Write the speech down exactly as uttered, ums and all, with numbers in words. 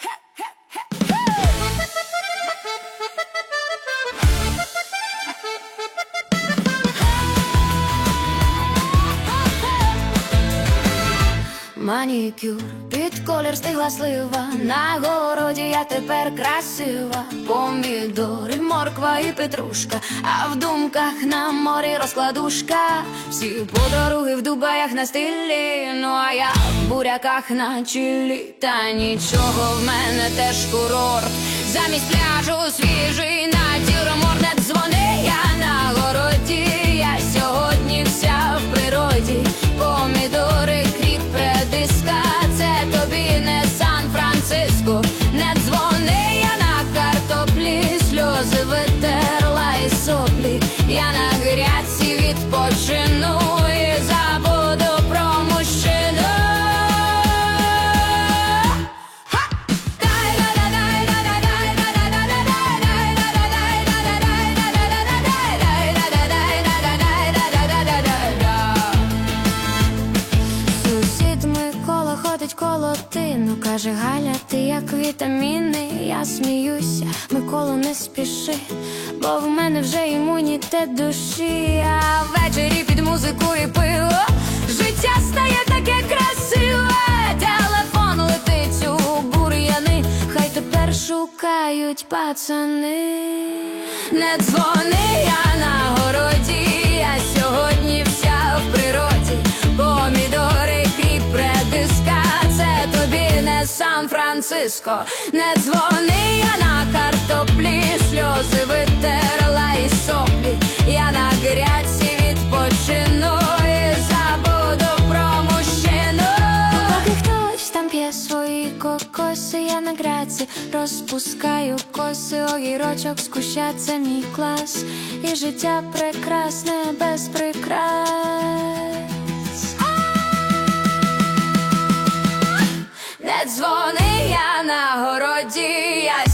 Манікюр, під колір стигла слива, на городі я тепер красива. Помідори, морква і петрушка, а в думках на морі розкладушка. Всі подруги в Дубаях на стилі, ну а я в буряках на чилі. Та нічого, в мене теж курорт, замість пляжу свіжий натюрморт. Не дзвони, я на городі, я сьогодні вся в природі. Помідори, кріп, редиска, це тобі не Сан-Франциско. Не дзвони, я на картоплі, сльози витерла і соплі. Я на грядці відпочину і забуду про мужчину. Ходить коло тину, каже: Галя, ти як вітаміни. Я сміюся: Миколо, не спіши, бо в мене вже імунітет душі. А ввечері під музику і пиво життя стає таке красиве. Телефон летить у бур'яни, хай тепер шукають пацани. Не дзвони, я на городі, я сьогодні вся в природі. Помідори, кріп, редиска, це тобі не Сан-Франциско. Не дзвони, я на картоплі, сльози витерла і соплі. Я на грядці відпочину і забуду про мужчину. Поки хтось там п'є свої кокоси, я на грядці розпускаю коси. Огірочок з куща, це мій клас, і життя прекрасне без прикрас. Не дзвони, я на городі, я